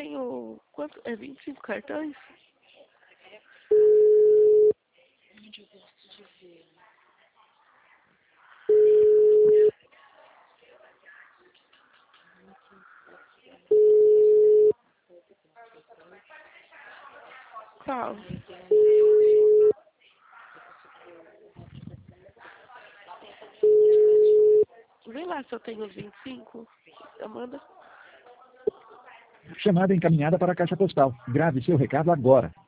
tenho... Quanto? É 25 cartões? Onde eu gosto de ver. Qual? Vê lá se eu tenho os 25. Amanda? Chamada encaminhada para a caixa postal. Grave seu recado agora.